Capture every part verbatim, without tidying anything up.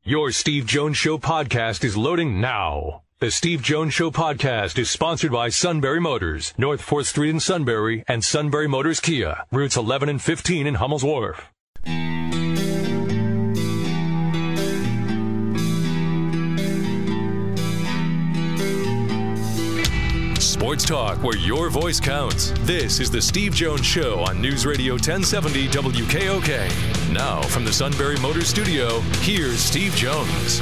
Your Steve Jones Show podcast is loading now. The Steve Jones Show podcast is sponsored by Sunbury Motors, North fourth Street in Sunbury, and Sunbury Motors Kia, routes eleven and fifteen in Hummel's Wharf. Sports talk where your voice counts. This is the Steve Jones Show on News Radio ten seventy W K O K. Now from the Sunbury Motors Studio, here's Steve Jones.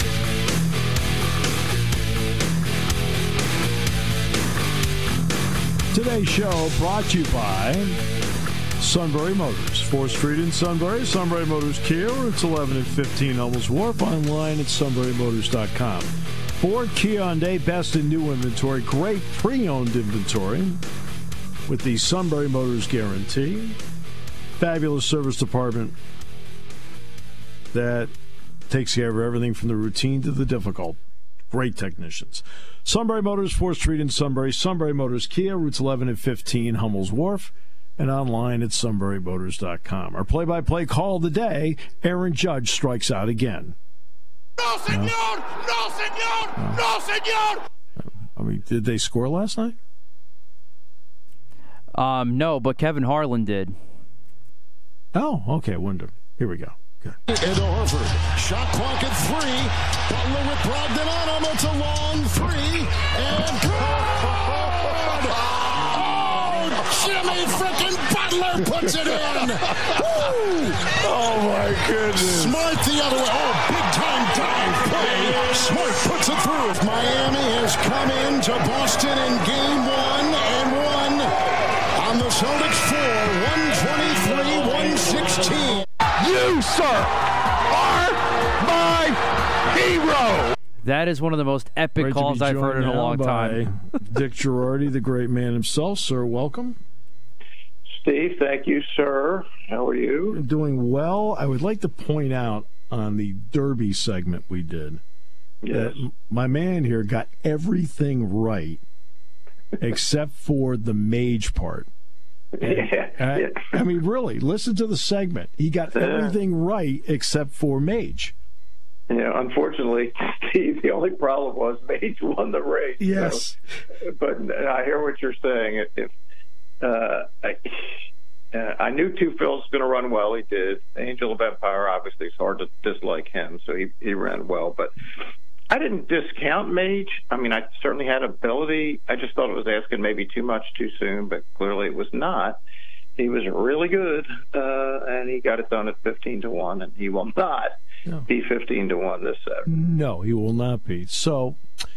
Today's show brought to you by Sunbury Motors, fourth Street in Sunbury, Sunbury Motors Kia, routes eleven and fifteen, Hummel's Wharf, online at sunbury motors dot com. Ford, Kia, Hyundai, best in new inventory, great pre-owned inventory with the Sunbury Motors guarantee. Fabulous service department that takes care of everything from the routine to the difficult. Great technicians. Sunbury Motors, fourth Street in Sunbury, Sunbury Motors Kia, routes eleven and fifteen, Hummel's Wharf, and online at sunbury motors dot com. Our play-by-play call of the day, Aaron Judge strikes out again. No, senor! No, senor! No, no senor! I mean, did they score last night? Um, no, but Kevin Harlan did. Oh, okay, wonder. Here we go. Good. Into Horford. Shot clock at three. Butler with Brogdon on him. It's a long three. And good! Oh, Jimmy frickin' Butler puts it in! Woo! Oh, my goodness. Smart the other way. Oh, big-time dive play. Smart puts it through. Miami has come into Boston in game one and won on the Celtics four, one twenty-three one sixteen. You, sir, are my hero. That is one of the most epic Great calls I've heard in a long time. Dick Girardi, the great man himself. Sir, welcome. Steve, thank you, sir. How are you? I'm doing well. I would like to point out on the Derby segment we did Yes. that my man here got everything right except for the mage part. Yeah, I, yeah. I mean, really, listen to the segment. He got everything right except for mage. You know, unfortunately, Steve, the only problem was Mage won the race. Yes. So, but I hear what you're saying. If uh, I, uh, I knew Two Phil's was going to run well. He did. Angel of Empire, obviously, it's hard to dislike him, so he, he ran well. But I didn't discount Mage. I mean, I certainly had ability. I just thought it was asking maybe too much too soon, but clearly it was not. He was really good, uh, and he got it done at fifteen to one, and he will not no. be fifteen to one this Saturday. No, he will not be. So,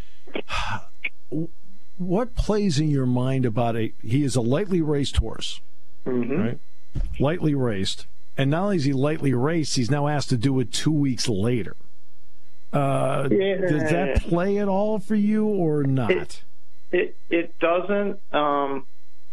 what plays in your mind about a? He is a lightly raced horse, mm-hmm. right? Lightly raced, and not only is he lightly raced, he's now asked to do it two weeks later. Uh, yeah. Does that play at all for you, or not? It it, it doesn't, um,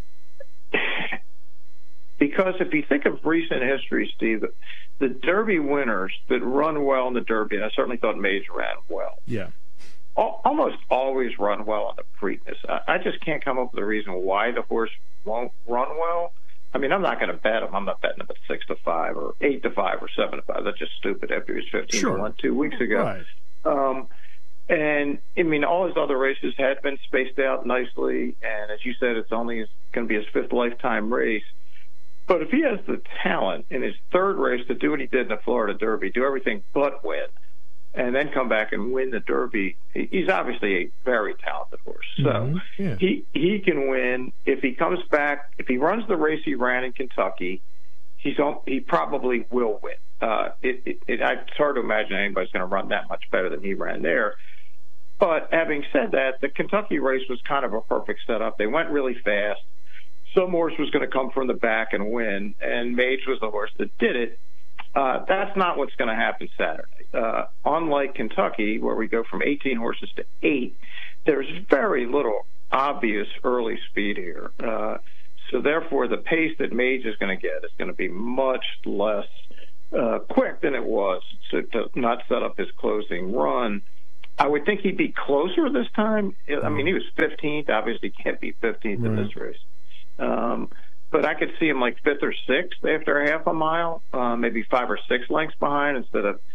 because if you think of recent history, Steve, the Derby winners that run well in the Derby, and I certainly thought Mage ran well. Yeah. Almost always run well on the Preakness. I just can't come up with a reason why the horse won't run well. I mean, I'm not going to bet him. I'm not betting him at six to five or eight to five or seven to five. That's just stupid. After he was fifteen sure. to one two weeks ago, right. um, and I mean, all his other races had been spaced out nicely. And as you said, it's only going to be his fifth lifetime race. But if he has the talent in his third race to do what he did in the Florida Derby, do everything but win, and then come back and win the Derby, he's obviously a very talented horse. So mm-hmm. yeah. he he can win. If he comes back, if he runs the race he ran in Kentucky, he's on, he probably will win. Uh, it, it, it, it's hard to imagine anybody's going to run that much better than he ran there. But having said that, the Kentucky race was kind of a perfect setup. They went really fast. Some horse was going to come from the back and win, and Mage was the horse that did it. Uh, that's not what's going to happen Saturday. Uh, unlike Kentucky, where we go from eighteen horses to eight, there's very little obvious early speed here. Uh, so therefore, the pace that Mage is going to get is going to be much less uh, quick than it was to, to not set up his closing run. I would think he'd be closer this time. I mean, he was fifteenth. Obviously, can't be fifteenth right. in this race. Um, but I could see him like fifth or sixth after half a mile, uh, maybe five or six lengths behind instead of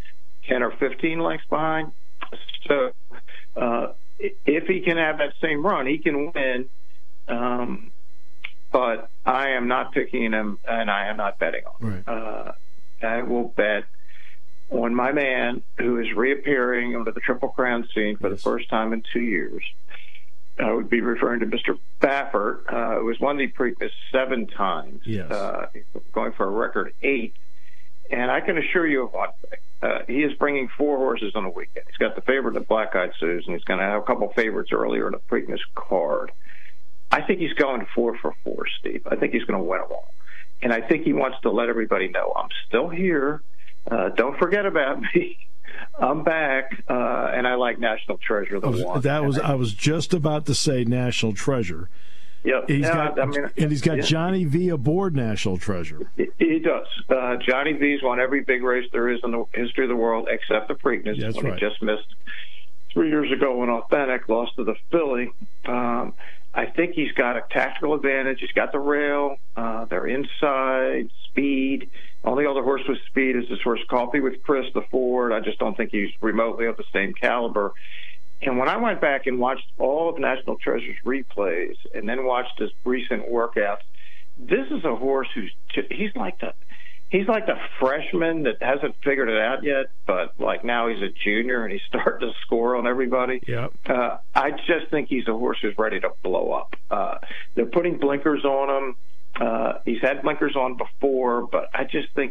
ten or fifteen lengths behind. So uh, if he can have that same run, he can win. Um, but I am not picking him, and I am not betting on him. Right. Uh, I will bet on my man who is reappearing onto the Triple Crown scene for the first time in two years. I would be referring to Mister Baffert, uh, who has won the Preakness seven times, yes. uh, going for a record eight. And I can assure you of one thing. Uh, he is bringing four horses on the weekend. He's got the favorite, the Black Eyed Susan. He's going to have a couple favorites earlier in the Preakness card. I think he's going four for four, Steve. I think he's going to win them all. And I think he wants to let everybody know, I'm still here. Uh, don't forget about me. I'm back, uh, and I like National Treasure the was, one. That was I was just about to say National Treasure. Yep. He's yeah, got, I mean, and he's got yeah. Johnny V aboard National Treasure. He, he does. Uh, Johnny V's won every big race there is in the history of the world except the Preakness. That's when right. He just missed three years ago when Authentic lost to the filly. Um, I think he's got a tactical advantage. He's got the rail. Uh, they're inside, speed. Only other horse with speed is this horse Coffee with Chris, the Ford. I just don't think he's remotely of the same caliber. And when I went back and watched all of National Treasure's replays and then watched his recent workouts, this is a horse who's he's like the he's like the freshman that hasn't figured it out yet, but like now he's a junior and he's starting to score on everybody. Yep. Uh, I just think he's a horse who's ready to blow up. Uh, they're putting blinkers on him. Uh, he's had blinkers on before, but I just think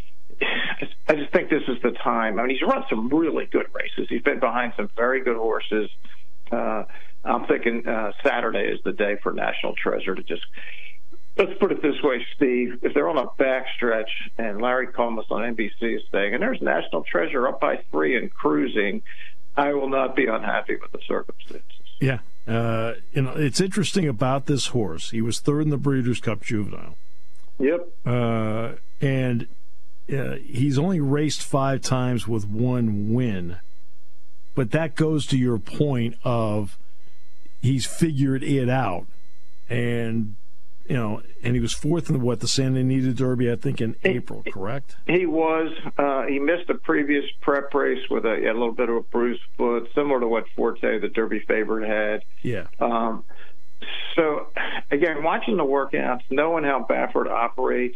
I just think this is the time. I mean, he's run some really good races. He's been behind some very good horses. Uh, I'm thinking uh, Saturday is the day for National Treasure to just, let's put it this way, Steve. If they're on a backstretch and Larry Collins on N B C is saying, and there's National Treasure up by three and cruising, I will not be unhappy with the circumstances. Yeah. Uh, you know, it's interesting about this horse. He was third in the Breeders' Cup Juvenile. Yep. Uh, and uh, he's only raced five times with one win. But that goes to your point of he's figured it out. And, you know, and he was fourth in, what, the Santa Anita Derby, I think, in April, correct? He was. Uh, he missed a previous prep race with a, a little bit of a bruised foot, similar to what Forte, the Derby favorite, had. Yeah. Um, so, again, watching the workouts, knowing how Baffert operates,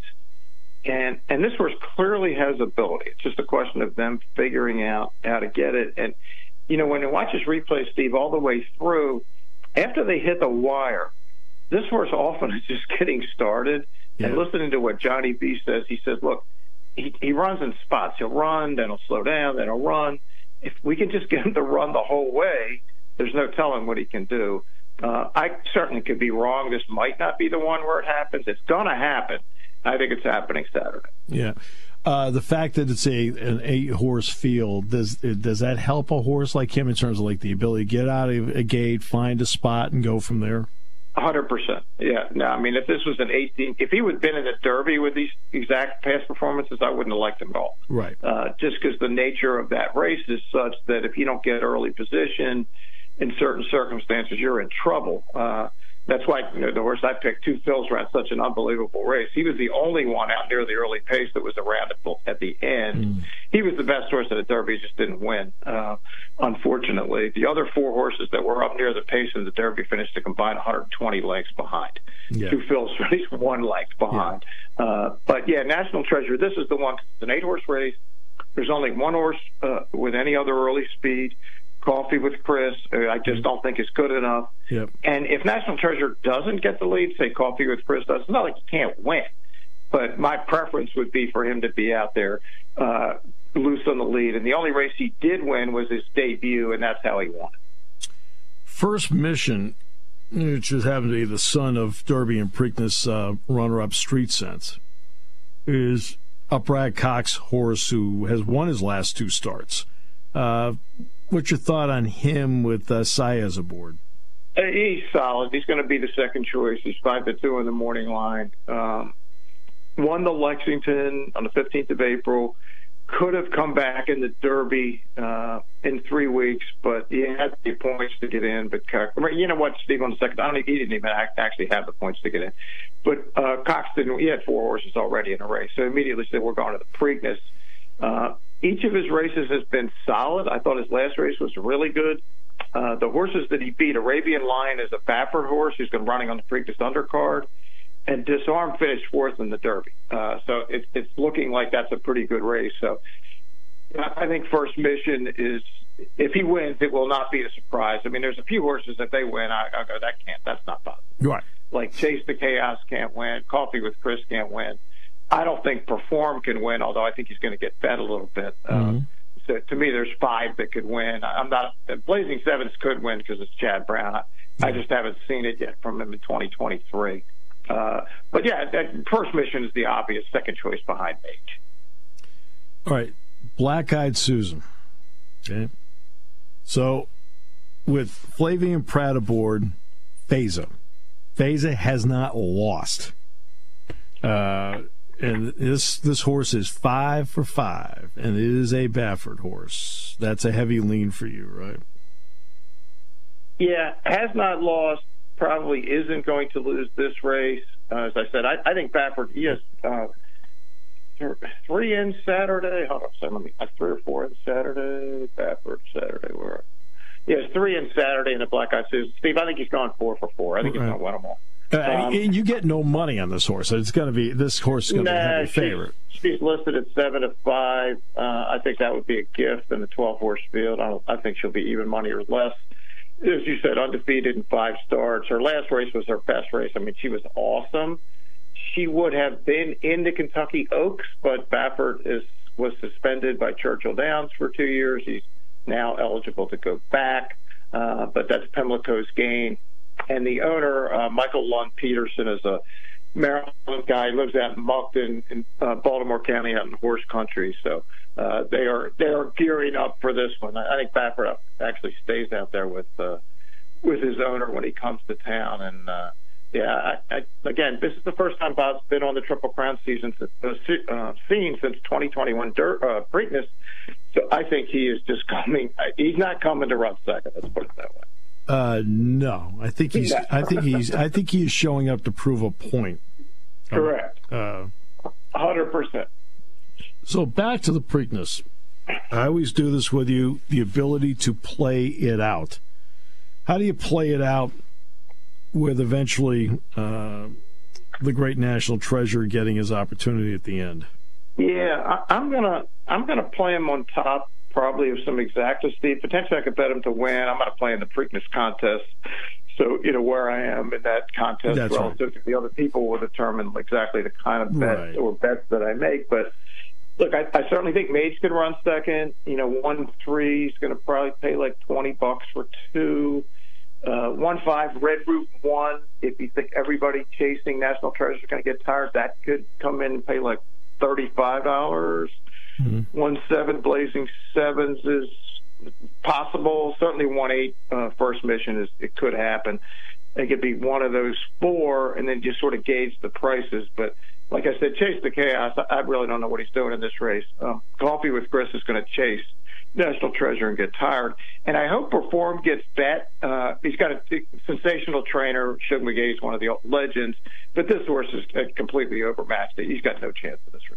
and and this horse clearly has ability. It's just a question of them figuring out how to get it. And, you know, when you watch his replay, Steve, all the way through, after they hit the wire, this horse often is just getting started. Yeah. And listening to what Johnny B says, he says, look, he, he runs in spots. He'll run, then he'll slow down, then he'll run. If we can just get him to run the whole way, there's no telling what he can do. Uh, I certainly could be wrong. This might not be the one where it happens. It's going to happen. I think it's happening Saturday. Yeah. Uh, the fact that it's a an eight-horse field, does does that help a horse like him in terms of like the ability to get out of a gate, find a spot, and go from there? one hundred percent. Yeah. No, I mean, if this was an eighteen, if he would have been in the Derby with these exact past performances, I wouldn't have liked him at all. Right. Uh, just because the nature of that race is such that if you don't get early position in certain circumstances, you're in trouble. Uh, that's why, you know, the horse I picked, Two Phils, ran such an unbelievable race. He was the only one out near the early pace that was around at the end. Mm. He was the best horse at the Derby, just didn't win, uh, unfortunately. The other four horses that were up near the pace in the Derby finished to combine one hundred twenty lengths behind. Yeah. Two Phils finished one length behind. Yeah. Uh, but, yeah, National Treasure, this is the one. It's an eight-horse race. There's only one horse uh, with any other early speed. Coffee with Chris, I just don't think is good enough. Yep. And if National Treasure doesn't get the lead, say Coffee with Chris does, it's not like he can't win. But my preference would be for him to be out there uh, loose on the lead. And the only race he did win was his debut, and that's how he won it. First Mission, which just happens to be the son of Derby and Preakness uh, runner-up Street Sense, is a Brad Cox horse who has won his last two starts. Uh, what's your thought on him with uh, Saez aboard? Uh, he's solid. He's going to be the second choice. He's five to two in the morning line. Um, won the Lexington on the fifteenth of April. Could have come back in the Derby uh, in three weeks, but he had the points to get in. But Cox, you know what, Steve, on the second, I don't think he didn't even actually have the points to get in. But uh, Cox didn't. He had four horses already in a race, so immediately said, "We're going to the Preakness." Uh, each of his races has been solid. I thought his last race was really good. Uh, the horses that he beat, Arabian Lion is a Baffert horse who's been running on the Preakness undercard, and Disarm finished fourth in the Derby. Uh, so it, it's looking like that's a pretty good race. So I think First Mission is, if he wins, it will not be a surprise. I mean, there's a few horses that they win, I, I go, that can't, that's not possible. Right. Like Chase the Chaos can't win, Coffee with Chris can't win. I don't think Perform can win, although I think he's going to get bet a little bit. Mm-hmm. Uh, so to me, there's five that could win. I'm not Blazing Sevens could win because it's Chad Brown. I, I just haven't seen it yet from him in twenty twenty-three. Uh, but yeah, that First Mission is the obvious second choice behind Mage. All right, Black Eyed Susan. Okay, so with Flavien Prat aboard, Feza. Feza has not lost. Uh, and this this horse is five for five, and it is a Baffert horse. That's a heavy lean for you, right? Yeah, has not lost, probably isn't going to lose this race. Uh, as I said, I, I think Baffert, he has uh, three in Saturday. Hold on a second, let me, uh, three or four in Saturday. Baffert, Saturday, where? He has three in Saturday in the Black Eyed Susan. Steve, I think he's gone four for four. I think right. he's going to win them all. Uh, um, you get no money on this horse. It's going to be this horse is going to nah, be a heavy favorite. She's, she's listed at seven to five. Uh, I think that would be a gift in the twelve horse field. I, don't, I think she'll be even money or less. As you said, undefeated in five starts. Her last race was her best race. I mean, she was awesome. She would have been in the Kentucky Oaks, but Baffert is was suspended by Churchill Downs for two years. He's now eligible to go back, uh, but that's Pimlico's gain. And the owner, uh, Michael Lund Peterson, is a Maryland guy. He lives out in Moncton, in uh, Baltimore County, out in horse country. So uh, they are they are gearing up for this one. I, I think Baffert actually stays out there with uh, with his owner when he comes to town. And uh, yeah, I, I, again, this is the first time Bob's been on the Triple Crown season uh, uh, scene since twenty twenty-one uh, Preakness. So I think he is just coming. He's not coming to run second. Let's put it that way. Uh, no, I think he's. I think he's. I think he is showing up to prove a point. Correct. Uh, Hundred percent. So back to the Preakness. I always do this with you: the ability to play it out. How do you play it out with eventually uh, the great National Treasure getting his opportunity at the end? Yeah, I, I'm gonna. I'm gonna play him on top. Probably of some exacta, Steve. Potentially I could bet him to win. I'm going to play in the Preakness contest. So, you know, where I am in that contest That's relative right. to the other people will determine exactly the kind of bets right. or bets that I make. But, look, I, I certainly think Mage can run second. You know, one three is going to probably pay like twenty bucks for two. Uh, one five, Red Route one. If you think everybody chasing National Treasure is going to get tired, that could come in and pay like thirty-five dollars. Mm-hmm. One seven Blazing Sevens is possible. Certainly one eight uh, First Mission is it could happen. It could be one of those four, and then just sort of gauge the prices. But like I said, Chase the Chaos. I, I really don't know what he's doing in this race. Um, Coffee with Chris is going to chase National Treasure and get tired. And I hope Perform gets bet. Uh, he's got a sensational trainer. Shug McGee is one of the legends, but this horse is completely overmatched. He's got no chance in this race.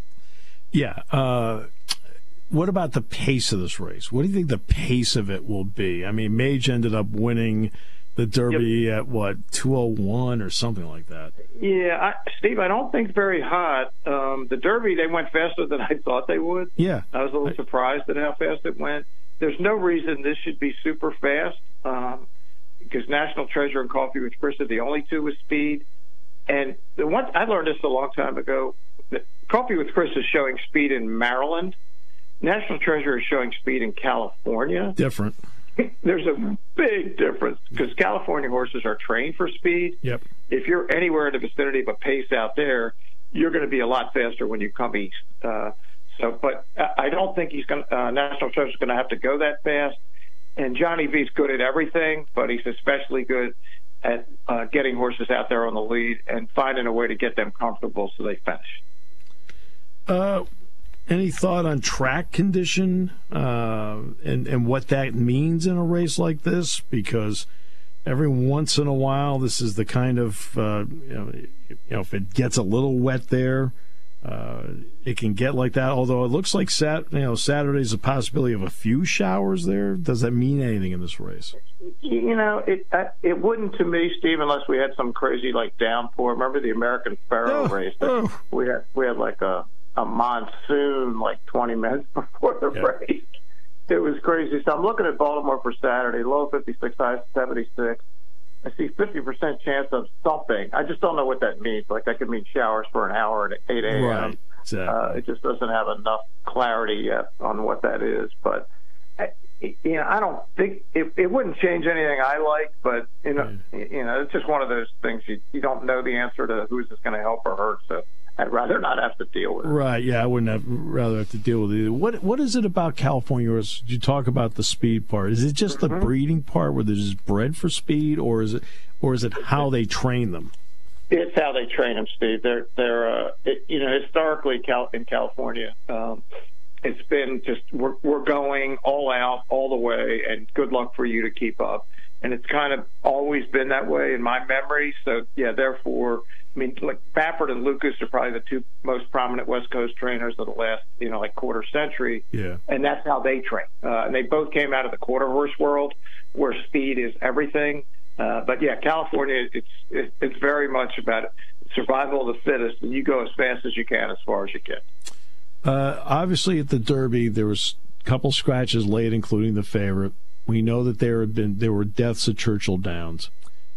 Yeah. Uh, what about the pace of this race? What do you think the pace of it will be? I mean, Mage ended up winning the Derby yep. at, what, two oh one or something like that? Yeah, I, Steve, I don't think very hot. Um, the Derby, they went faster than I thought they would. Yeah. I was a little I, surprised at how fast it went. There's no reason this should be super fast um, because National Treasure and Coffee with Chris are the only two with speed. And the one I learned this a long time ago. Coffee with Chris is showing speed in Maryland. National Treasure is showing speed in California. Different. There's a big difference because California horses are trained for speed. Yep. If you're anywhere in the vicinity of a pace out there, you're going to be a lot faster when you come east. Uh, so, but I don't think he's going. Uh, National Treasure is going to have to go that fast. And Johnny V's good at everything, but he's especially good at uh, getting horses out there on the lead and finding a way to get them comfortable so they finish. Uh, any thought on track condition uh, and and what that means in a race like this? Because every once in a while, this is the kind of uh, you know, you know if it gets a little wet there, uh, it can get like that. Although it looks like Sat, you know, Saturday's a possibility of a few showers there. Does that mean anything in this race? You know, it uh, it wouldn't to me, Steve, unless we had some crazy like downpour. Remember the American Pharoah oh, race? Oh. We had we had like a a monsoon like twenty minutes before the yeah. race. It was crazy. So I'm looking at Baltimore for Saturday. Low fifty-six, high seventy-six. I see fifty percent chance of something. I just don't know what that means. Like, that could mean showers for an hour at eight a.m. Right. Exactly. Uh, it just doesn't have enough clarity yet on what that is. But, you know, I don't think it, it wouldn't change anything I like. But, you know, right. you know, it's just one of those things. You, you don't know the answer to who's this going to help or hurt. So I'd rather not have to deal with it. Right, yeah, I wouldn't have rather have to deal with it. What What is it about California? Did you talk about the speed part? Is it just mm-hmm. the breeding part where they're just bred for speed, or is it or is it how they train them? It's how they train them, Steve. They're they're uh, it, you know, historically Cal- in California, um, it's been just we're we're going all out all the way, and good luck for you to keep up. And it's kind of always been that way in my memory. So yeah, therefore. I mean, like Baffert and Lucas are probably the two most prominent West Coast trainers of the last, you know, like quarter century. Yeah. And that's how they train. Uh, and they both came out of the quarter horse world, where speed is everything. Uh, but yeah, California, it's it, it's very much about survival of the fittest, and you go as fast as you can, as far as you can. Uh, obviously, at the Derby, there was a couple scratches late, including the favorite. We know that there have been there were deaths at Churchill Downs.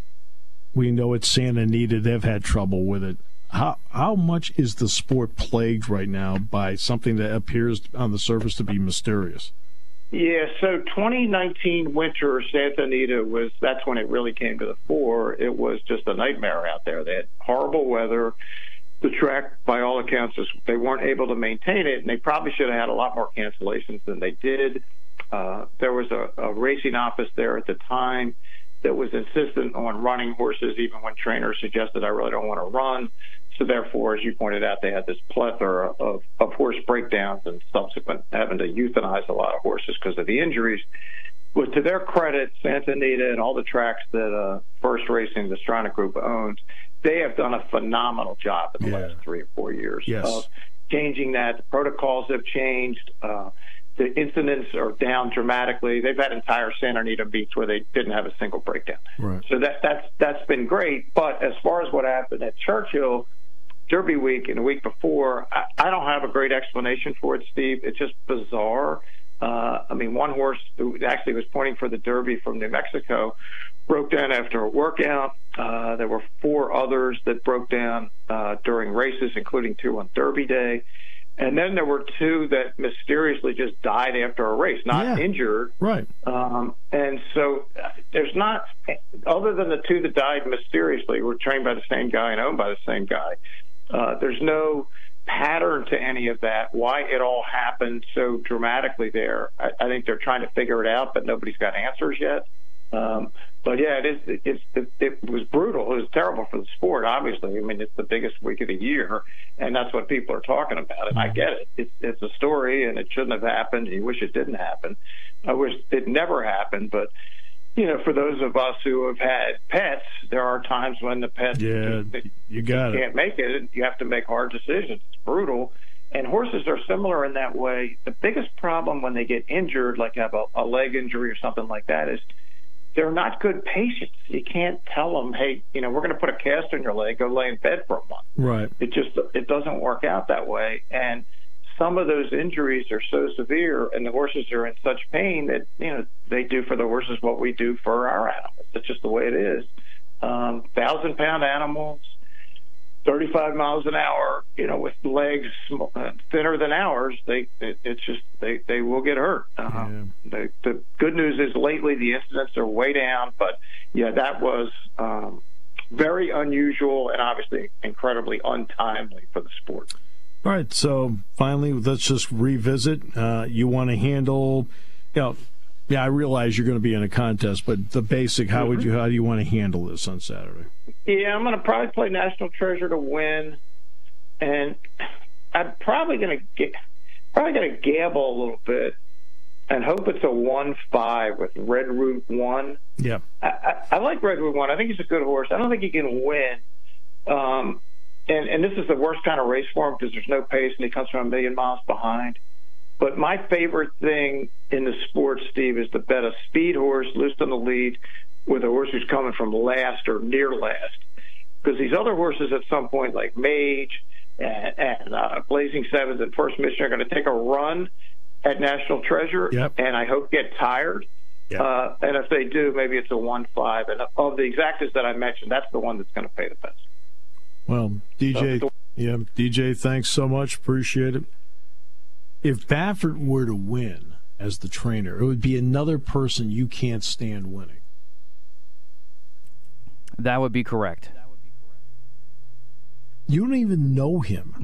We know at Santa Anita they've had trouble with it. How how much is the sport plagued right now by something that appears on the surface to be mysterious? Yeah, so twenty nineteen winter Santa Anita was that's when it really came to the fore. It was just a nightmare out there. They had horrible weather. The track, by all accounts, was, they weren't able to maintain it, and they probably should have had a lot more cancellations than they did. Uh, there was a, a racing office there at the time that was insistent on running horses even when trainers suggested, I really don't want to run. So therefore, as you pointed out, they had this plethora of, of horse breakdowns and subsequent having to euthanize a lot of horses because of the injuries. But to their credit, Santa Anita and all the tracks that uh, First Racing, the Stronach Group, owns, they have done a phenomenal job in the yeah. last three or four years yes. of changing that. The protocols have changed. Uh, The incidents are down dramatically. They've had entire Santa Anita beats where they didn't have a single breakdown. Right. So that that's that's been great. But as far as what happened at Churchill, Derby week and the week before, I, I don't have a great explanation for it, Steve. It's just bizarre. Uh, I mean, one horse who actually was pointing for the Derby from New Mexico broke down after a workout. Uh, there were four others that broke down uh, during races, including two on Derby day. And then there were two that mysteriously just died after a race, not yeah, injured. Right. Um, and so there's not, other than the two that died mysteriously, were trained by the same guy and owned by the same guy. Uh, there's no pattern to any of that, why it all happened so dramatically there. I, I think they're trying to figure it out, but nobody's got answers yet. Um, but yeah, it is. It, it's, it, it was brutal. It was terrible for the sport. Obviously, I mean, it's the biggest week of the year, and that's what people are talking about. And I get it. It's, it's a story, and it shouldn't have happened. You wish it didn't happen. I wish it never happened. But you know, for those of us who have had pets, there are times when the pet yeah, just, you got can't it. make it, and you have to make hard decisions. It's brutal. And horses are similar in that way. The biggest problem when they get injured, like have a, a leg injury or something like that, is they're not good patients. You can't tell them, hey, you know, we're going to put a cast on your leg, go lay in bed for a month. Right. It just it doesn't work out that way. And some of those injuries are so severe, and the horses are in such pain that, you know, they do for the horses what we do for our animals. It's just the way it is. Um, thousand pound animals, thirty-five miles an hour, you know, with legs thinner than ours, they it, it's just they, they will get hurt. Uh, yeah. the, the good news is lately the incidents are way down, but yeah, that was um, very unusual and obviously incredibly untimely for the sport. All right, so finally, let's just revisit. Uh, you want to handle, you know, yeah, I realize you're going to be in a contest, but the basic, how would you, how do you want to handle this on Saturday? Yeah, I'm going to probably play National Treasure to win, and I'm probably going to get, probably going to gamble a little bit and hope it's a one five with Red Route One. Yeah, I, I, I like Red Route One. I think he's a good horse. I don't think he can win. Um, and, and this is the worst kind of race for him because there's no pace and he comes from a million miles behind. But my favorite thing in the sport, Steve, is to bet a speed horse loose on the lead with a horse who's coming from last or near last. Because these other horses at some point, like Mage and, and uh, Blazing Sevens and First Mission, are going to take a run at National Treasure, yep. and I hope get tired. Yep. Uh, and if they do, maybe it's a one five. And of the exactas that I mentioned, that's the one that's going to pay the best. Well, D J, so, yeah, D J, thanks so much. Appreciate it. If Baffert were to win as the trainer, it would be another person you can't stand winning. That would be correct. You don't even know him.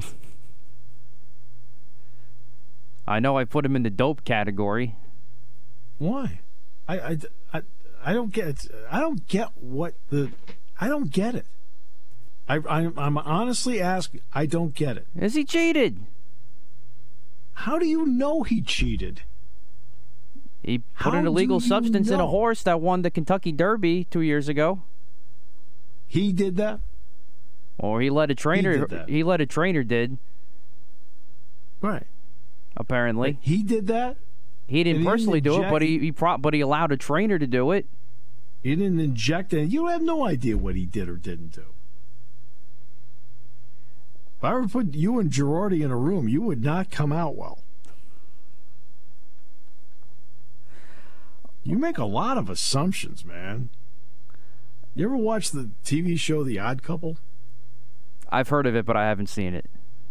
I know I put him in the dope category. Why? I, I, I, I don't get I don't get what the I don't get it. I, I I'm honestly asking. I don't get it. Is he cheated? How do you know he cheated? He put How an illegal do you substance in a know? horse that won the Kentucky Derby two years ago. He did that? Or he let a trainer. He did that. He let a trainer did. Right. Apparently, He did that? he didn't and he personally didn't do it, but he inject- he pro- but he allowed a trainer to do it. He didn't inject it. You have no idea what he did or didn't do. If I were to put you and Girardi in a room, you would not come out well. You make a lot of assumptions, man. You ever watch the T V show The Odd Couple? I've heard of it, but I haven't seen it.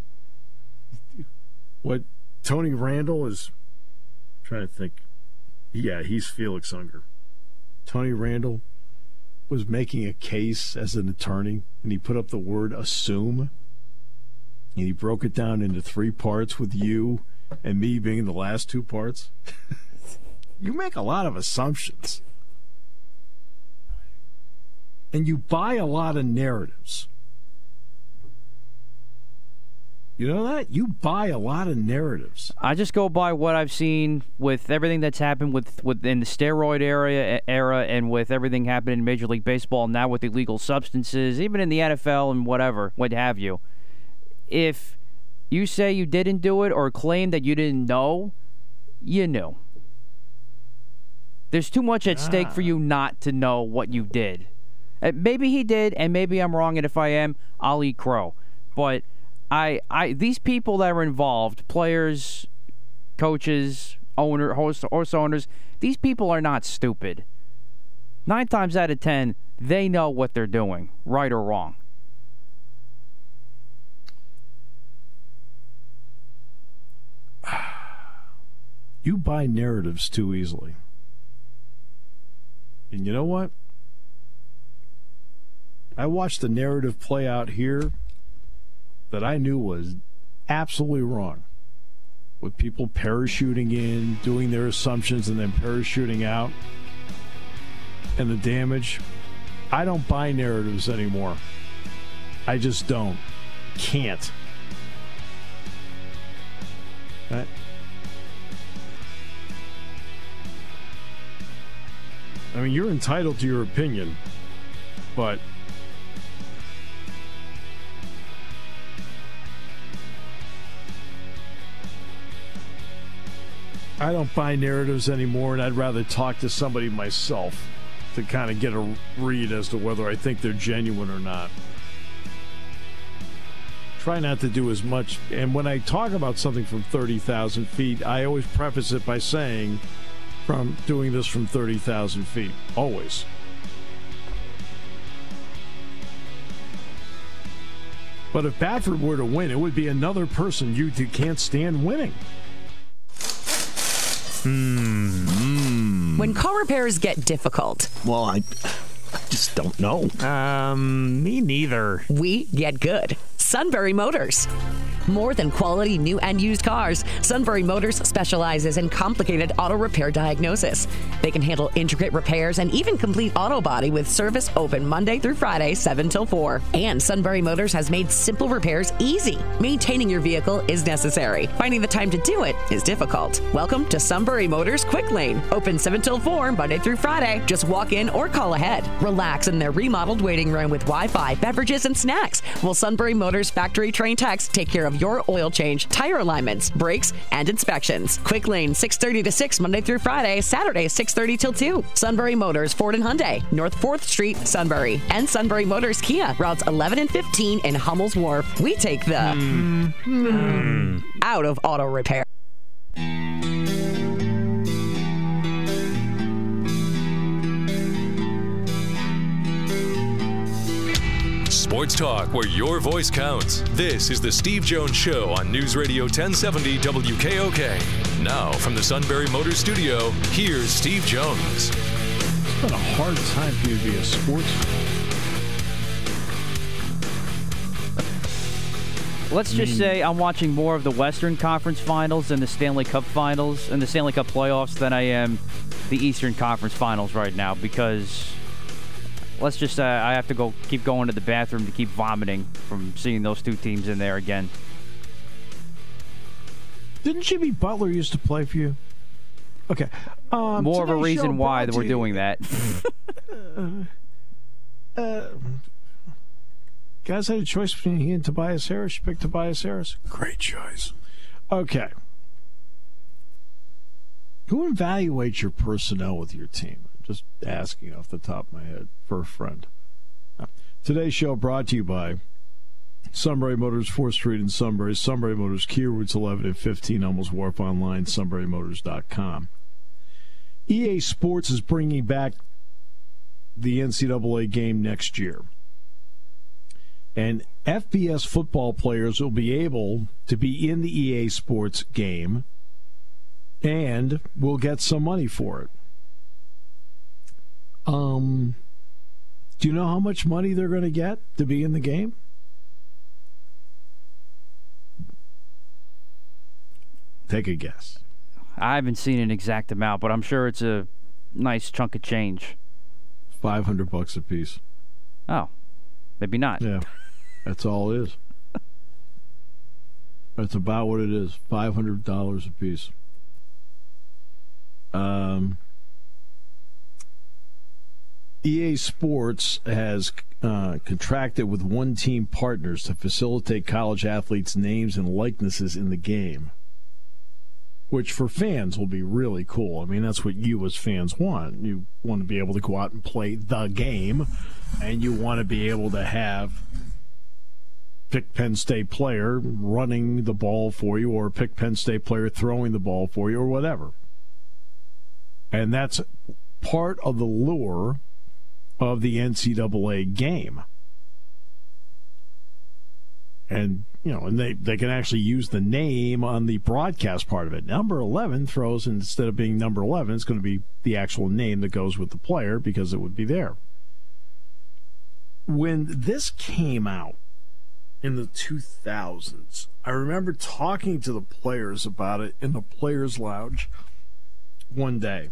What Tony Randall is I'm trying to think. Yeah, he's Felix Unger. Tony Randall was making a case as an attorney, and he put up the word assume. And he broke it down into three parts with you and me being the last two parts. You make a lot of assumptions. And you buy a lot of narratives. You know that? You buy a lot of narratives. I just go by what I've seen with everything that's happened with within the steroid area era and with everything happening in Major League Baseball now with illegal substances, even in the N F L and whatever, what have you. If you say you didn't do it or claim that you didn't know, you knew. There's too much at stake for you not to know what you did. Uh, Maybe he did, and maybe I'm wrong, and if I am, I'll eat crow. But I, I, these people that are involved, players, coaches, owner, host, horse owners, these people are not stupid. Nine times out of ten, they know what they're doing, right or wrong. You buy narratives too easily. And you know what? I watched the narrative play out here that I knew was absolutely wrong. With people parachuting in, doing their assumptions, and then parachuting out. And the damage. I don't buy narratives anymore. I just don't. Can't. Right? I mean, you're entitled to your opinion, but I don't buy narratives anymore, and I'd rather talk to somebody myself to kind of get a read as to whether I think they're genuine or not. Try not to do as much. And when I talk about something from thirty thousand feet, I always preface it by saying, from doing this from thirty thousand feet. Always. But if Baffert were to win, it would be another person you can't stand winning. Hmm. When car repairs get difficult, Well, I, I just don't know. Um, me neither. we get good. Sunbury Motors. More than quality new and used cars, Sunbury Motors specializes in complicated auto repair diagnosis. They can handle intricate repairs and even complete auto body with service open Monday through Friday, seven till four. And Sunbury Motors has made simple repairs easy. Maintaining your vehicle is necessary. Finding the time to do it is difficult. Welcome to Sunbury Motors Quick Lane. Open seven till four, Monday through Friday. Just walk in or call ahead. Relax in their remodeled waiting room with Wi-Fi, beverages, and snacks. While Sunbury Motors factory trained techs take care of your oil change, tire alignments, brakes, and inspections. Quick Lane, six thirty to six, Monday through Friday. Saturday, six thirty till two. Sunbury Motors, Ford and Hyundai, North fourth Street, Sunbury. And Sunbury Motors Kia, routes eleven and fifteen in Hummel's Wharf. We take the mm. Mm. out of auto repair. Sports talk where your voice counts. This is the Steve Jones Show on News Radio ten seventy W K O K. Now from the Sunbury Motors Studio, here's Steve Jones. It's been a hard time for you to be a sports fan. Let's just say I'm watching more of the Western Conference Finals and the Stanley Cup Finals and the Stanley Cup playoffs than I am the Eastern Conference Finals right now because let's just say uh, I have to go keep going to the bathroom to keep vomiting from seeing those two teams in there again. Didn't Jimmy Butler used to play for you? Okay. Um, more of a reason why that we're you, doing that. uh, uh, guys had a choice between he and Tobias Harris. You picked Tobias Harris. Great choice. Okay. Who evaluates your personnel with your team? Just asking off the top of my head for a friend. Today's show brought to you by Sunbury Motors, fourth Street in Sunbury. Sunbury Motors, Kia, routes eleven and fifteen, Hummel's Wharf, online, sunbury motors dot com. E A Sports is bringing back the N C double A game next year. And F B S football players will be able to be in the E A Sports game and will get some money for it. Um, do you know how much money they're going to get to be in the game? Take a guess. I haven't seen an exact amount, but I'm sure it's a nice chunk of change. Five hundred bucks a piece. Oh, maybe not. Yeah, that's all it is. That's about what it is. Five hundred dollars a piece. Um. E A Sports has uh, contracted with One Team Partners to facilitate college athletes' names and likenesses in the game, which for fans will be really cool. I mean, that's what you as fans want. You want to be able to go out and play the game, and you want to be able to have pick Penn State player running the ball for you or pick Penn State player throwing the ball for you or whatever. And that's part of the lure of the N C double A game. And, you know, and they, they can actually use the name on the broadcast part of it. Number eleven throws, instead of being number eleven, it's going to be the actual name that goes with the player because it would be there. When this came out in the two thousands, I remember talking to the players about it in the Players Lounge one day.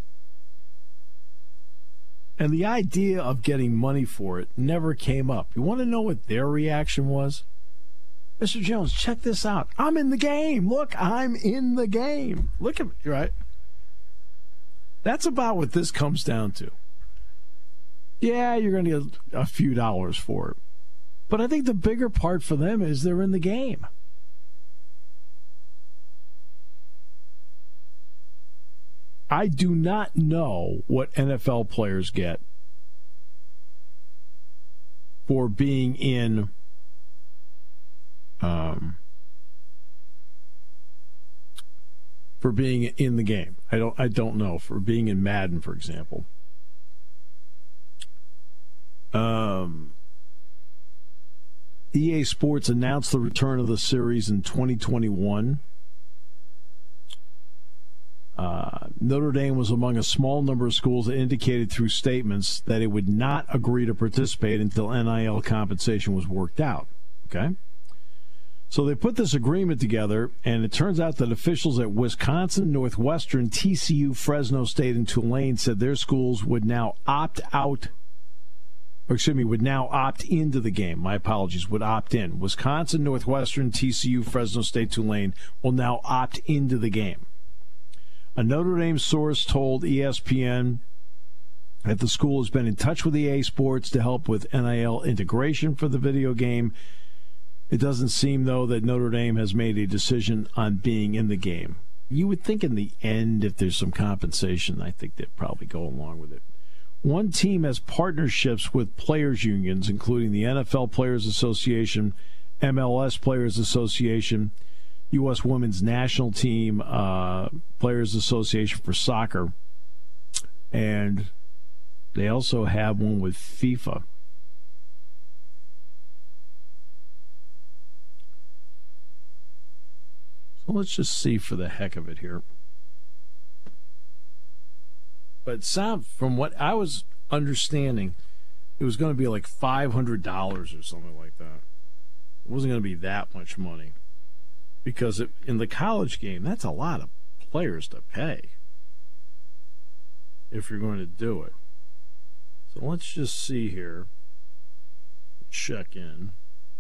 And the idea of getting money for it never came up. You want to know what their reaction was? Mister Jones, check this out. I'm in the game. Look, I'm in the game. Look at me, right? That's about what this comes down to. Yeah, you're going to get a few dollars for it. But I think the bigger part for them is they're in the game. I do not know what N F L players get for being in um, for being in the game. I don't I don't know, for being in Madden, for example. Um, E A Sports announced the return of the series in twenty twenty-one. Uh, Notre Dame was among a small number of schools that indicated through statements that it would not agree to participate until N I L compensation was worked out. Okay? So they put this agreement together, and it turns out that officials at Wisconsin, Northwestern, T C U, Fresno State, and Tulane said their schools would now opt out, or excuse me, would now opt into the game. My apologies, would opt in. Wisconsin, Northwestern, T C U, Fresno State, Tulane will now opt into the game. A Notre Dame source told E S P N that the school has been in touch with E A Sports to help with N I L integration for the video game. It doesn't seem, though, that Notre Dame has made a decision on being in the game. You would think in the end, if there's some compensation, I think they'd probably go along with it. One team has partnerships with players' unions, including the N F L Players Association, M L S Players Association, U S Women's National Team, uh, Players Association for Soccer, and they also have one with FIFA. So let's just see for the heck of it here. But sound from what I was understanding, it was going to be like five hundred dollars or something like that. It wasn't going to be that much money. Because it, in the college game, that's a lot of players to pay if you're going to do it. So let's just see here. Check in.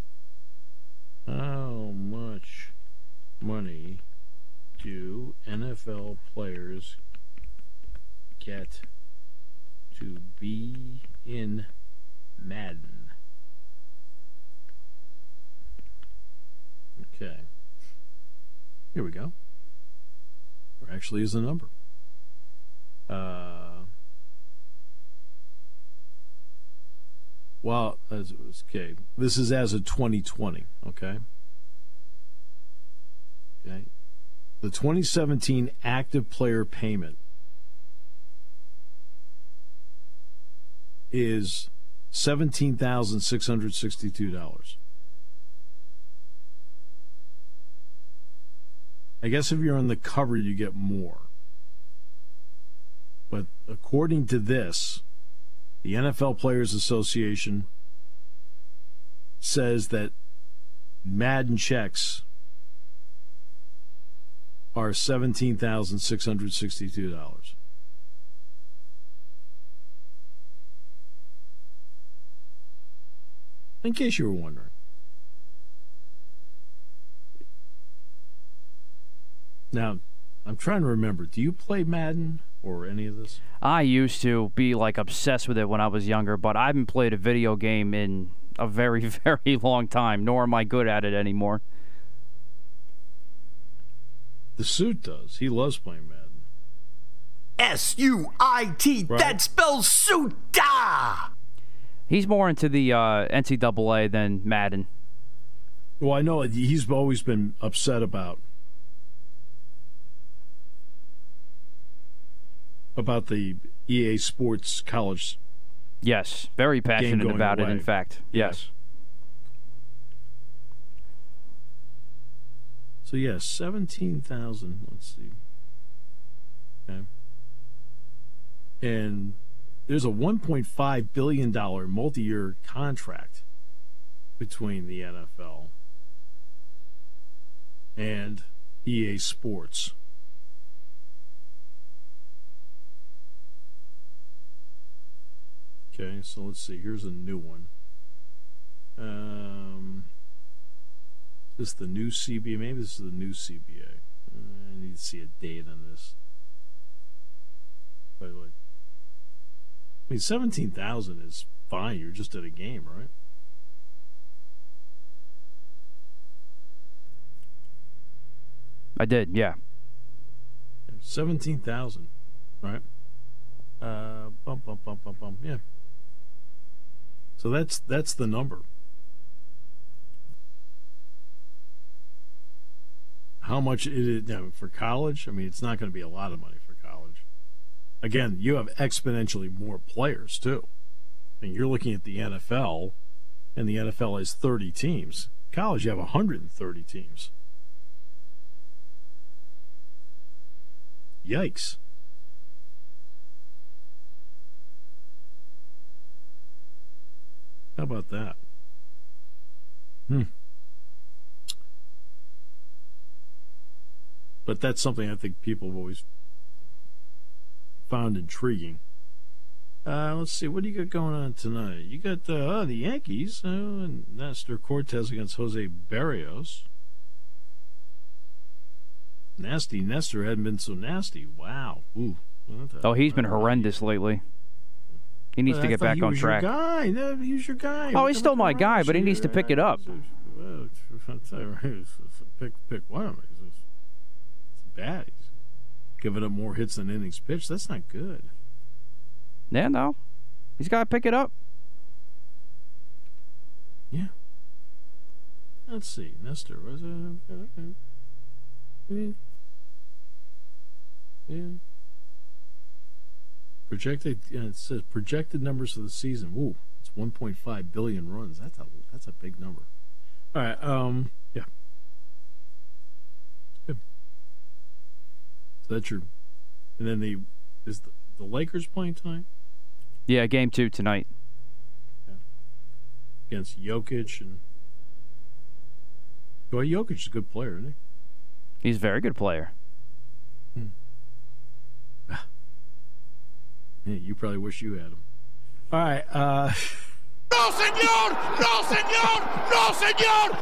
How much money do N F L players get to be in Madden? Okay. Here we go. There actually is a number. Uh, well, as it was, okay. This is as of twenty twenty, okay? Okay. The twenty seventeen active player payment is seventeen thousand six hundred sixty-two dollars. I guess if you're on the cover, you get more. But according to this, the N F L Players Association says that Madden checks are seventeen thousand six hundred sixty-two dollars. In case you were wondering. Now, I'm trying to remember, do you play Madden or any of this? I used to be like obsessed with it when I was younger, but I haven't played a video game in a very, very long time, nor am I good at it anymore. The Suit does. He loves playing Madden. S U I T, Right. that spells Suta! He's more into the uh, N C double A than Madden. Well, I know he's always been upset about about the E A Sports College. Yes, very passionate going about away. it, in fact. Yes. So, yes, seventeen thousand. Let's see. Okay. And there's a one point five billion dollars multi-year contract between the N F L and E A Sports. Okay, so let's see. Here's a new one. Um, is this the new C B A? Maybe this is the new C B A. Uh, I need to see a date on this. By the way, I mean seventeen thousand is fine. You're just at a game, right? I did, yeah. Seventeen thousand, right? Uh, bump, bump, bump, bump, bump. Yeah. So that's that's the number. How much it is now for college? I mean, it's not going to be a lot of money for college. Again, you have exponentially more players too. I mean, you're looking at the N F L, and the N F L has thirty teams. College, you have one hundred thirty teams. Yikes. How about that? Hmm. But that's something I think people have always found intriguing. Uh, let's see, what do you got going on tonight? You got uh, oh, the Yankees, uh, and Nestor Cortez against Jose Barrios. Nasty Nestor hadn't been so nasty. Wow. Ooh. Oh, he's been horrendous lately. He needs well, to get back on track. Your guy. No, he's your guy. Oh, he's still my guy, but he needs to pick it up. Pick, pick one. It's bad. He's giving up more hits than innings pitched. That's not good. Yeah, no. He's got to pick it up. Yeah. Let's see. Nestor. Was it? Yeah. Yeah. Projected. Yeah, it says projected numbers for the season. Ooh, it's one point five billion runs. That's a that's a big number. All right. Um. Yeah. Good. So that's your. And then the is the, the Lakers playing tonight? Yeah, game two tonight. Yeah. Against Jokic and. Well, Jokic is a good player, isn't he? He's a very good player. Hmm. Yeah, you probably wish you had him. All right. Uh... No, senor! No, senor! No, senor!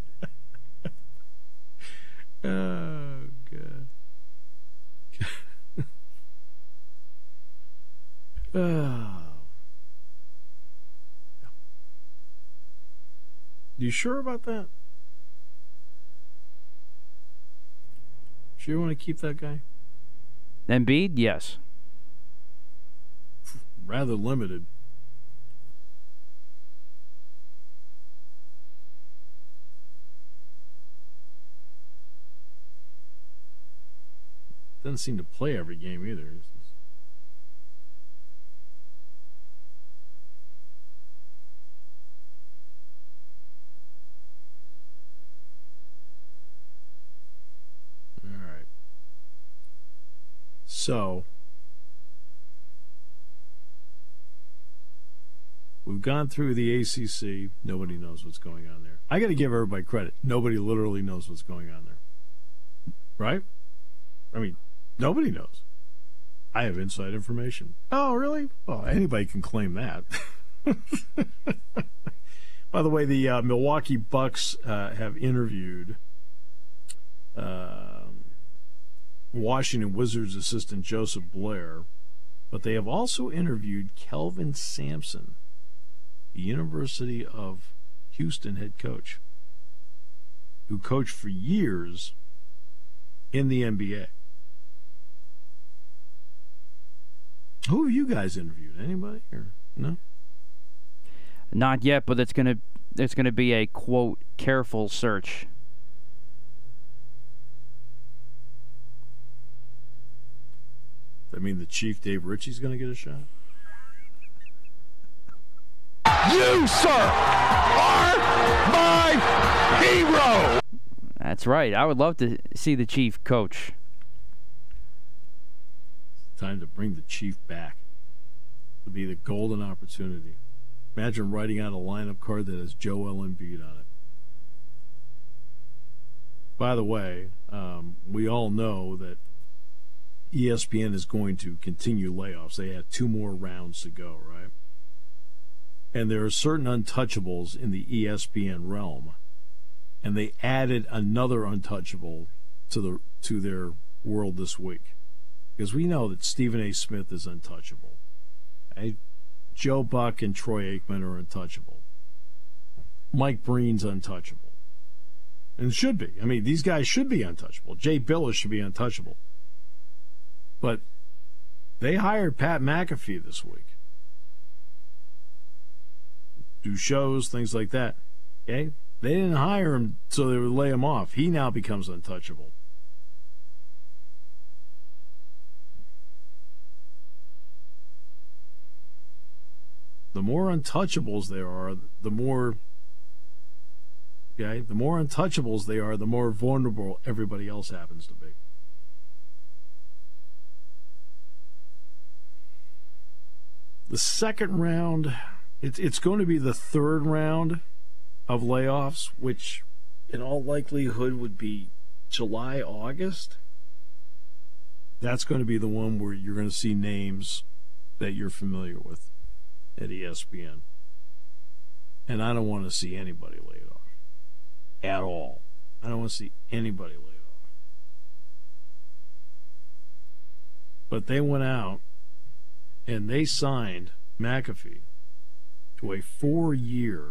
Oh, God. Oh. You sure about that? Sure you want to keep that guy? Embiid, yes. Rather limited. Doesn't seem to play every game either. All right. So, we've gone through the A C C. Nobody knows what's going on there. I got to give everybody credit. Nobody literally knows what's going on there. Right? I mean, nobody knows. I have inside information. Oh, really? Well, anybody can claim that. By the way, the uh, Milwaukee Bucks uh, have interviewed uh, Washington Wizards assistant Joseph Blair, but they have also interviewed Kelvin Sampson, the University of Houston head coach, who coached for years in the N B A. Who have you guys interviewed? Anybody or no? Not yet, but it's gonna it's gonna be a quote careful search. Does that mean the Chief Dave Ritchie's gonna get a shot? You, sir, are my hero. That's right. I would love to see the Chief coach. Time to bring the Chief back. It'll be the golden opportunity. Imagine writing out a lineup card that has Joel Embiid on it. By the way, um, we all know that E S P N is going to continue layoffs. They have two more rounds to go, right? And there are certain untouchables in the E S P N realm. And they added another untouchable to the to their world this week. Because we know that Stephen A. Smith is untouchable. Okay? Joe Buck and Troy Aikman are untouchable. Mike Breen's untouchable. And should be. I mean, these guys should be untouchable. Jay Billis should be untouchable. But they hired Pat McAfee this week. Do shows, things like that. Okay? They didn't hire him so they would lay him off. He now becomes untouchable. The more untouchables there are, the more okay, the more untouchables they are, the more vulnerable everybody else happens to be. The second round, it's it's going to be the third round of layoffs, which in all likelihood would be July, August. That's going to be the one where you're going to see names that you're familiar with at E S P N. And I don't want to see anybody laid off at all. I don't want to see anybody laid off. But they went out and they signed McAfee to a four-year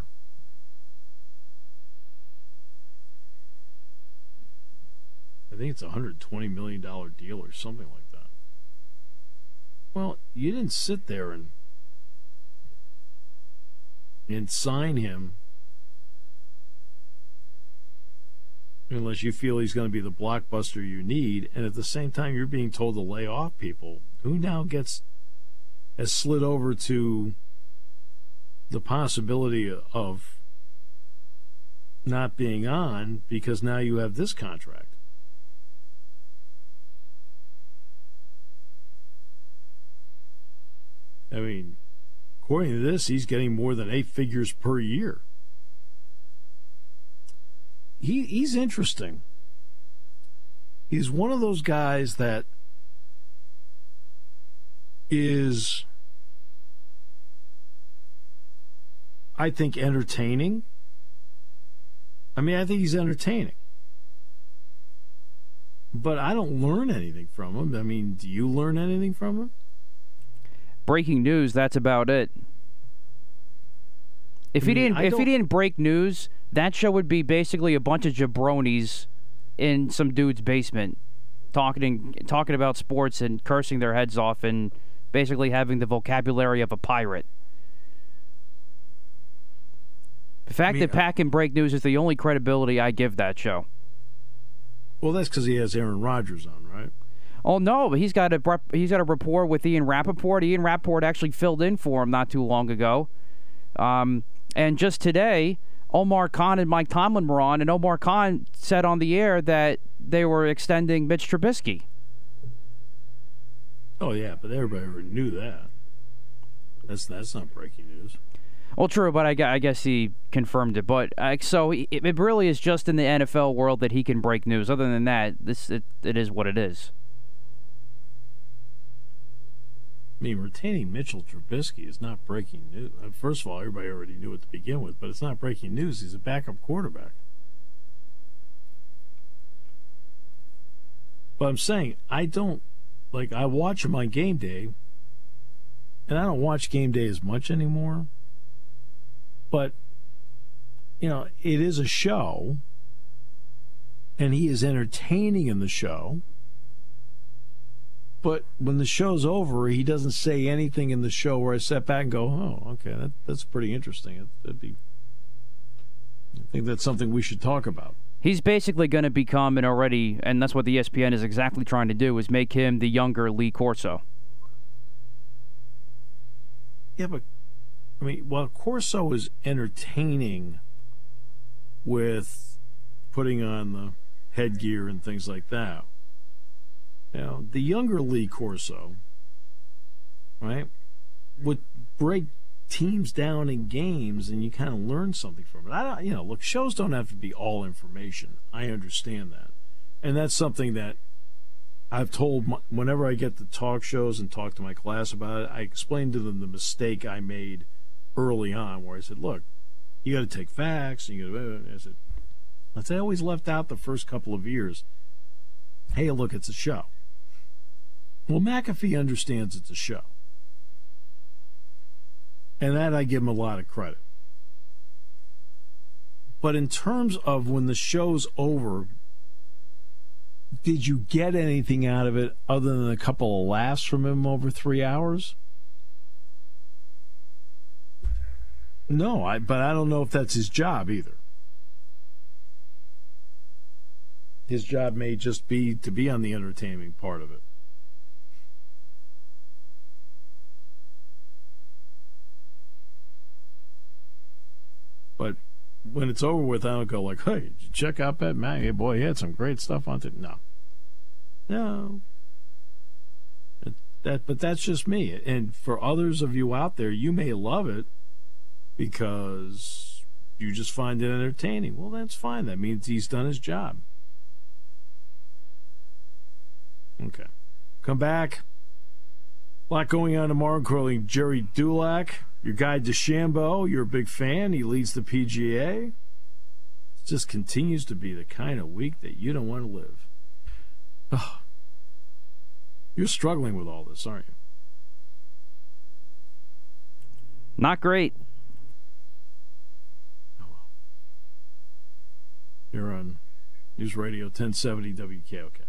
I think it's a one hundred twenty million dollars deal or something like that. Well, you didn't sit there and and sign him unless you feel he's going to be the blockbuster you need, and at the same time you're being told to lay off people. Who now gets has slid over to the possibility of not being on because now you have this contract? I mean, according to this, he's getting more than eight figures per year. He he's interesting. He's one of those guys that is, I think, entertaining. I mean, I think he's entertaining. But I don't learn anything from him. I mean, do you learn anything from him? Breaking news, that's about it. If I he mean, didn't I if he don't- didn't break news, that show would be basically a bunch of jabronis in some dude's basement talking talking about sports and cursing their heads off and basically having the vocabulary of a pirate. The fact mean, that Pat can break news is the only credibility I give that show. Well, that's because he has Aaron Rodgers on, right? Oh no, but he's got a rep- he's got a rapport with Ian Rappaport. Ian Rappaport actually filled in for him not too long ago. Um, and just today, Omar Khan and Mike Tomlin were on, and Omar Khan said on the air that they were extending Mitch Trubisky. Oh yeah, but everybody already knew that. That's that's not breaking news. Well, true, but I, gu- I guess he confirmed it. But uh, so it, it really is just in the N F L world that he can break news. Other than that, this it, it is what it is. I mean, retaining Mitchell Trubisky is not breaking news. First of all, everybody already knew it to begin with, but it's not breaking news. He's a backup quarterback. But I'm saying, I don't, like, I watch him on game day, and I don't watch game day as much anymore. But, you know, it is a show, and he is entertaining in the show. But when the show's over, he doesn't say anything in the show where I step back and go, oh, okay, that, that's pretty interesting. That'd be, I think that's something we should talk about. He's basically going to become an already, and that's what the E S P N is exactly trying to do, is make him the younger Lee Corso. Yeah, but, I mean, while Corso is entertaining with putting on the headgear and things like that, you know, the younger Lee Corso, right, would break teams down in games, and you kind of learn something from it. I don't, you know, look, shows don't have to be all information. I understand that, and that's something that I've told my, whenever I get to talk shows and talk to my class about it. I explain to them the mistake I made early on, where I said, "Look, you got to take facts." And you got to, I said, "Let's." I always left out the first couple of years. Hey, look, it's a show. Well, McAfee understands it's a show. And that I give him a lot of credit. But in terms of when the show's over, did you get anything out of it other than a couple of laughs from him over three hours? No, I, but I don't know if that's his job either. His job may just be to be on the entertaining part of it. But when it's over with, I don't go like, hey, did you check out that man? Hey, boy, he had some great stuff on it. No. No. It, that, but that's just me. And for others of you out there, you may love it because you just find it entertaining. Well, that's fine. That means he's done his job. Okay. Come back. A lot going on tomorrow, including Jerry Dulac, your guy DeChambeau. You're a big fan. He leads the P G A. It just continues to be the kind of week that you don't want to live. Oh. You're struggling with all this, aren't you? Not great. Oh, well. You're on News Radio ten seventy W K O K.